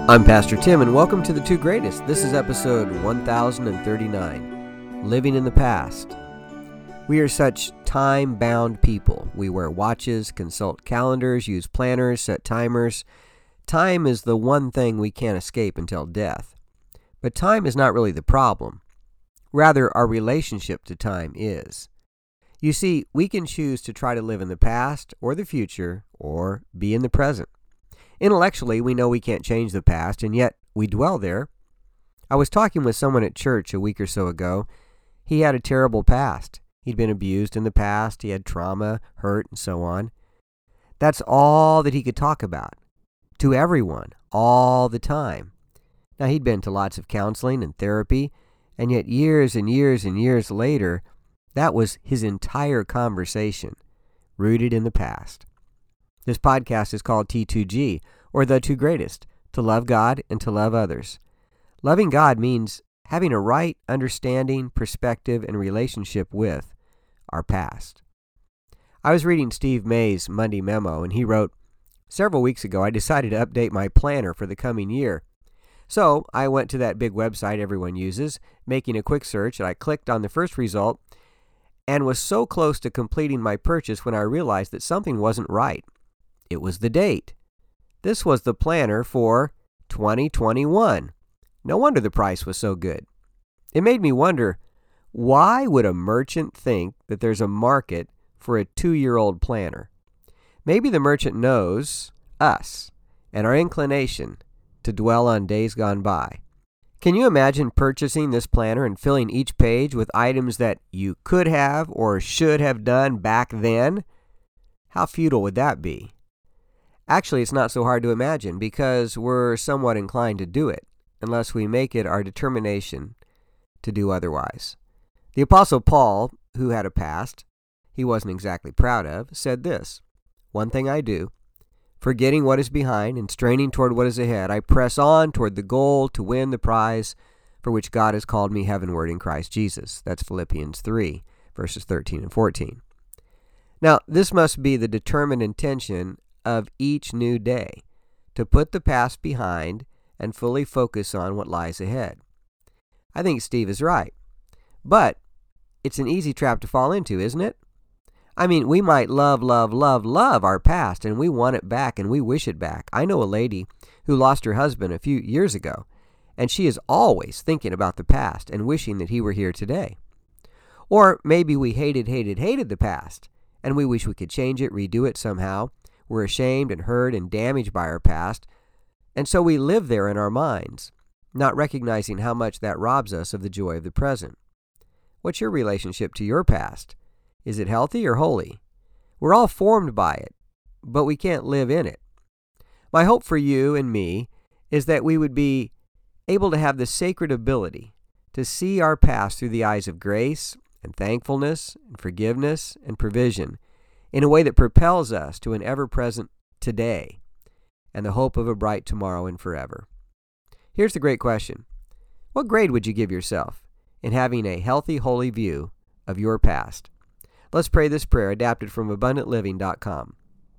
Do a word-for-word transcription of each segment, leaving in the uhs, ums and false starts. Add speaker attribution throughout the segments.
Speaker 1: I'm Pastor Tim, and welcome to The Two Greatest. This is episode one thousand thirty-nine, Living in the Past. We are such time-bound people. We wear watches, consult calendars, use planners, set timers. Time is the one thing we can't escape until death. But time is not really the problem. Rather, our relationship to time is. You see, we can choose to try to live in the past or the future, or be in the present. Intellectually, we know we can't change the past, and yet we dwell there. I was talking with someone at church a week or so ago. He had a terrible past. He'd been abused in the past. He had trauma, hurt, and so on. That's all that he could talk about. To everyone, all the time. Now, he'd been to lots of counseling and therapy, and yet years and years and years later, that was his entire conversation, rooted in the past. This podcast is called T two G, or The Two Greatest, to love God and to love others. Loving God means having a right understanding, perspective, and relationship with our past. I was reading Steve May's Monday Memo, and he wrote, "Several weeks ago, I decided to update my planner for the coming year. So I went to that big website everyone uses, making a quick search, and I clicked on the first result and was so close to completing my purchase when I realized that something wasn't right. It was the date. This was the planner for twenty twenty-one. No wonder the price was so good. It made me wonder, why would a merchant think that there's a market for a two-year-old planner? Maybe the merchant knows us and our inclination to dwell on days gone by. Can you imagine purchasing this planner and filling each page with items that you could have or should have done back then? How futile would that be? Actually, it's not so hard to imagine because we're somewhat inclined to do it, unless we make it our determination to do otherwise. The Apostle Paul, who had a past he wasn't exactly proud of, said this, "One thing I do, forgetting what is behind and straining toward what is ahead, I press on toward the goal to win the prize for which God has called me heavenward in Christ Jesus." That's Philippians three, verses thirteen and fourteen. Now, this must be the determined intention of each new day, to put the past behind and fully focus on what lies ahead. I think Steve is right. But it's an easy trap to fall into, isn't it? I mean, we might love, love, love, love our past, and we want it back, and we wish it back. I know a lady who lost her husband a few years ago, and she is always thinking about the past and wishing that he were here today. Or maybe we hated, hated, hated the past, and we wish we could change it, redo it somehow. We're ashamed and hurt and damaged by our past, and so we live there in our minds, not recognizing how much that robs us of the joy of the present. What's your relationship to your past? Is it healthy or holy? We're all formed by it, but we can't live in it. My hope for you and me is that we would be able to have the sacred ability to see our past through the eyes of grace and thankfulness and forgiveness and provision in a way that propels us to an ever-present today and the hope of a bright tomorrow and forever. Here's the great question. What grade would you give yourself in having a healthy, holy view of your past? Let's pray this prayer adapted from abundant living dot com.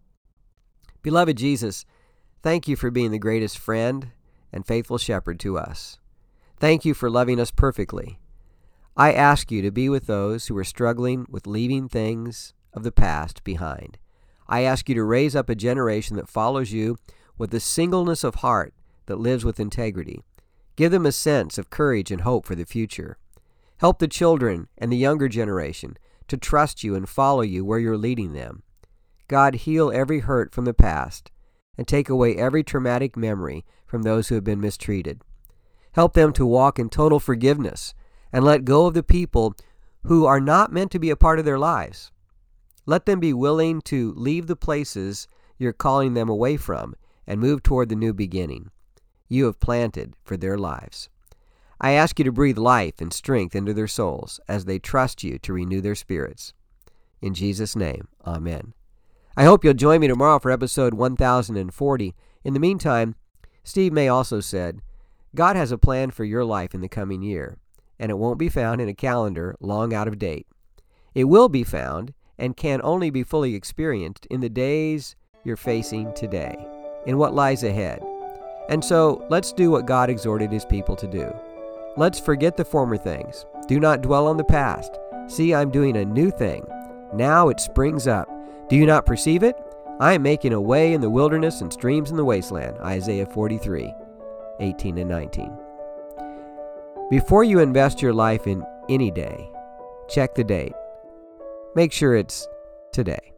Speaker 1: Beloved Jesus, thank you for being the greatest friend and faithful shepherd to us. Thank you for loving us perfectly. I ask you to be with those who are struggling with leaving things of the past behind. I ask you to raise up a generation that follows you with the singleness of heart that lives with integrity. Give them a sense of courage and hope for the future. Help the children and the younger generation to trust you and follow you where you're leading them. God, heal every hurt from the past and take away every traumatic memory from those who have been mistreated. Help them to walk in total forgiveness and let go of the people who are not meant to be a part of their lives. Let them be willing to leave the places you're calling them away from and move toward the new beginning you have planted for their lives. I ask you to breathe life and strength into their souls as they trust you to renew their spirits. In Jesus' name, amen. I hope you'll join me tomorrow for episode one thousand forty. In the meantime, Steve May also said, God has a plan for your life in the coming year, and it won't be found in a calendar long out of date. It will be found and can only be fully experienced in the days you're facing today, in what lies ahead. And so let's do what God exhorted his people to do. Let's forget the former things. Do not dwell on the past. See, I'm doing a new thing. Now it springs up. Do you not perceive it? I am making a way in the wilderness and streams in the wasteland. Isaiah forty-three, eighteen and nineteen. Before you invest your life in any day, check the date. Make sure it's today.